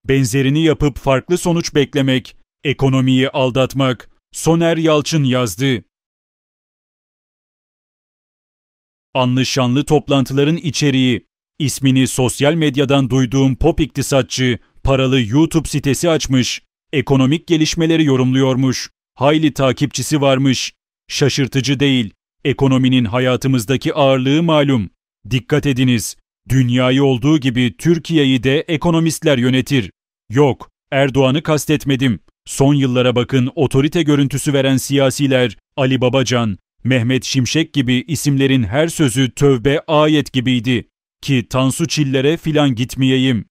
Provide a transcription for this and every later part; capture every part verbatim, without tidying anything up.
benzerini yapıp farklı sonuç beklemek, ekonomiyi aldatmak. Soner Yalçın yazdı. Anlı şanlı toplantıların içeriği. İsmini sosyal medyadan duyduğum pop iktisatçı, paralı YouTube sitesi açmış. Ekonomik gelişmeleri yorumluyormuş. Hayli takipçisi varmış. Şaşırtıcı değil. Ekonominin hayatımızdaki ağırlığı malum. Dikkat ediniz. Dünyayı olduğu gibi Türkiye'yi de ekonomistler yönetir. Yok, Erdoğan'ı kastetmedim. Son yıllara bakın, otorite görüntüsü veren siyasiler, Ali Babacan, Mehmet Şimşek gibi isimlerin her sözü tövbe ayet gibiydi. Ki Tansu Çiller'e filan gitmeyeyim.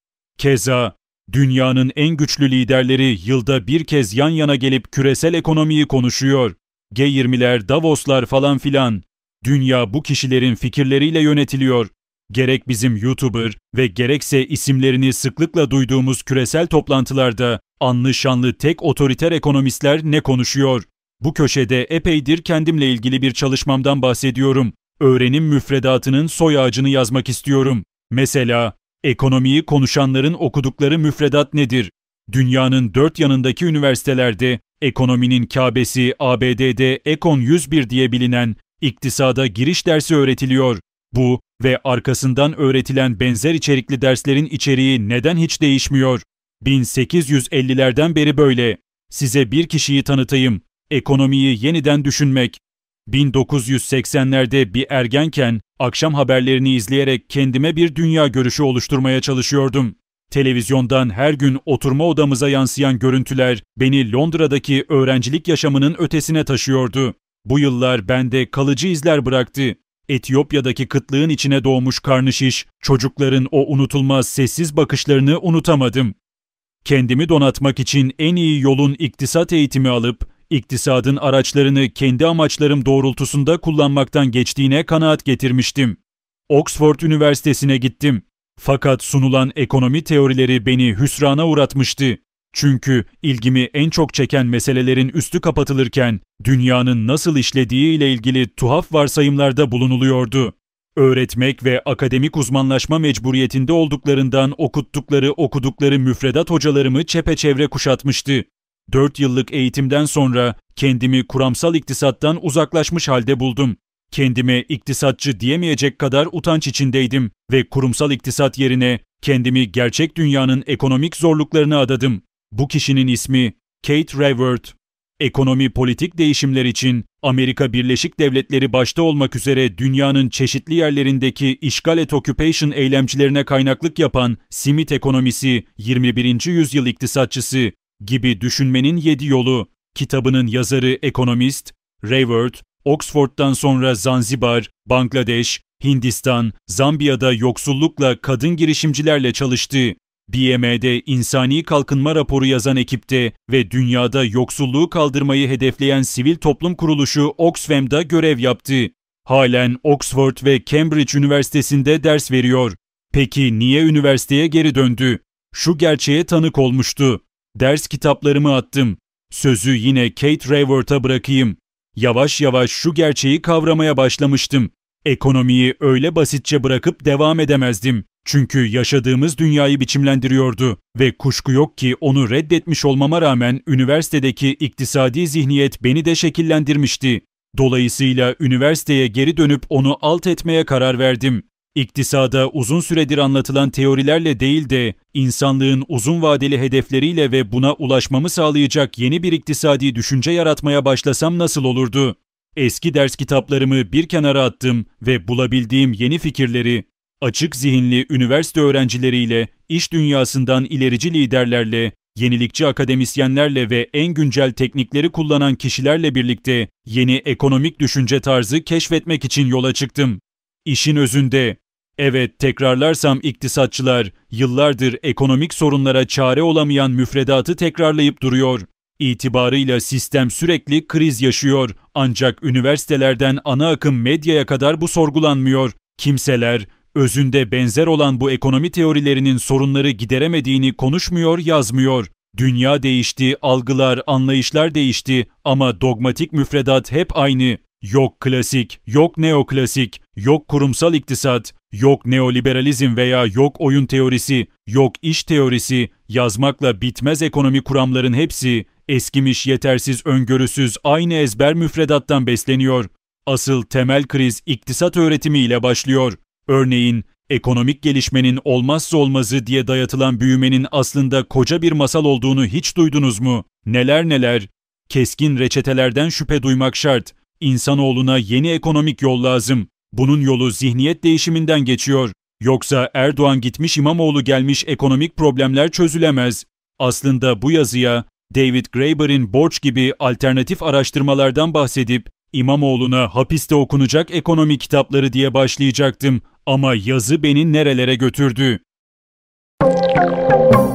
Keza, dünyanın en güçlü liderleri yılda bir kez yan yana gelip küresel ekonomiyi konuşuyor. G yirmiler, Davoslar falan filan. Dünya bu kişilerin fikirleriyle yönetiliyor. Gerek bizim YouTuber ve gerekse isimlerini sıklıkla duyduğumuz küresel toplantılarda anlı şanlı tek otoriter ekonomistler ne konuşuyor? Bu köşede epeydir kendimle ilgili bir çalışmamdan bahsediyorum. Öğrenim müfredatının soy ağacını yazmak istiyorum. Mesela, ekonomiyi konuşanların okudukları müfredat nedir? Dünyanın dört yanındaki üniversitelerde, ekonominin Kâbesi A B D'de Ekon yüz bir diye bilinen iktisada giriş dersi öğretiliyor. Bu ve arkasından öğretilen benzer içerikli derslerin içeriği neden hiç değişmiyor? bin sekiz yüz ellilerden beri böyle. Size bir kişiyi tanıtayım. Ekonomiyi yeniden düşünmek. bin dokuz yüz seksenlerde bir ergenken akşam haberlerini izleyerek kendime bir dünya görüşü oluşturmaya çalışıyordum. Televizyondan her gün oturma odamıza yansıyan görüntüler beni Londra'daki öğrencilik yaşamının ötesine taşıyordu. Bu yıllar bende kalıcı izler bıraktı. Etiyopya'daki kıtlığın içine doğmuş karnışiş, çocukların o unutulmaz sessiz bakışlarını unutamadım. Kendimi donatmak için en iyi yolun iktisat eğitimi alıp, iktisadın araçlarını kendi amaçlarım doğrultusunda kullanmaktan geçtiğine kanaat getirmiştim. Oxford Üniversitesi'ne gittim. Fakat sunulan ekonomi teorileri beni hüsrana uğratmıştı. Çünkü ilgimi en çok çeken meselelerin üstü kapatılırken dünyanın nasıl işlediği ile ilgili tuhaf varsayımlarda bulunuluyordu. Öğretmek ve akademik uzmanlaşma mecburiyetinde olduklarından okuttukları okudukları müfredat hocalarımı çepeçevre kuşatmıştı. Dört yıllık eğitimden sonra kendimi kuramsal iktisattan uzaklaşmış halde buldum. Kendime iktisatçı diyemeyecek kadar utanç içindeydim ve kurumsal iktisat yerine kendimi gerçek dünyanın ekonomik zorluklarına adadım. Bu kişinin ismi Kate Raworth. Ekonomi politik değişimler için Amerika Birleşik Devletleri başta olmak üzere dünyanın çeşitli yerlerindeki işgal et occupation eylemcilerine kaynaklık yapan simit ekonomisi, yirmi birinci yüzyıl iktisatçısı gibi düşünmenin yedi yolu kitabının yazarı ekonomist Raworth, Oxford'dan sonra Zanzibar, Bangladeş, Hindistan, Zambiya'da yoksullukla kadın girişimcilerle çalıştı. B M E'de insani kalkınma raporu yazan ekipte ve dünyada yoksulluğu kaldırmayı hedefleyen sivil toplum kuruluşu Oxfam'da görev yaptı. Halen Oxford ve Cambridge Üniversitesi'nde ders veriyor. Peki niye üniversiteye geri döndü? Şu gerçeğe tanık olmuştu. Ders kitaplarımı attım. Sözü yine Kate Raworth'a bırakayım. Yavaş yavaş şu gerçeği kavramaya başlamıştım. Ekonomiyi öyle basitçe bırakıp devam edemezdim. Çünkü yaşadığımız dünyayı biçimlendiriyordu ve kuşku yok ki onu reddetmiş olmama rağmen üniversitedeki iktisadi zihniyet beni de şekillendirmişti. Dolayısıyla üniversiteye geri dönüp onu alt etmeye karar verdim. İktisada uzun süredir anlatılan teorilerle değil de insanlığın uzun vadeli hedefleriyle ve buna ulaşmamı sağlayacak yeni bir iktisadi düşünce yaratmaya başlasam nasıl olurdu? Eski ders kitaplarımı bir kenara attım ve bulabildiğim yeni fikirleri açık zihinli üniversite öğrencileriyle, iş dünyasından ilerici liderlerle, yenilikçi akademisyenlerle ve en güncel teknikleri kullanan kişilerle birlikte yeni ekonomik düşünce tarzı keşfetmek için yola çıktım. İşin özünde, evet tekrarlarsam iktisatçılar yıllardır ekonomik sorunlara çare olamayan müfredatı tekrarlayıp duruyor. İtibarıyla sistem sürekli kriz yaşıyor ancak üniversitelerden ana akım medyaya kadar bu sorgulanmıyor. Kimseler özünde benzer olan bu ekonomi teorilerinin sorunları gideremediğini konuşmuyor, yazmıyor. Dünya değişti, algılar, anlayışlar değişti ama dogmatik müfredat hep aynı. Yok klasik, yok neoklasik, yok kurumsal iktisat, yok neoliberalizm veya yok oyun teorisi, yok iş teorisi, yazmakla bitmez ekonomi kuramların hepsi eskimiş, yetersiz, öngörüsüz, aynı ezber müfredattan besleniyor. Asıl temel kriz iktisat öğretimiyle başlıyor. Örneğin, ekonomik gelişmenin olmazsa olmazı diye dayatılan büyümenin aslında koca bir masal olduğunu hiç duydunuz mu? Neler neler? Keskin reçetelerden şüphe duymak şart. İnsanoğluna yeni ekonomik yol lazım. Bunun yolu zihniyet değişiminden geçiyor. Yoksa Erdoğan gitmiş İmamoğlu gelmiş ekonomik problemler çözülemez. Aslında bu yazıya David Graeber'in Borç gibi alternatif araştırmalardan bahsedip İmamoğlu'na hapiste okunacak ekonomi kitapları diye başlayacaktım. Ama yazı beni nerelere götürdü?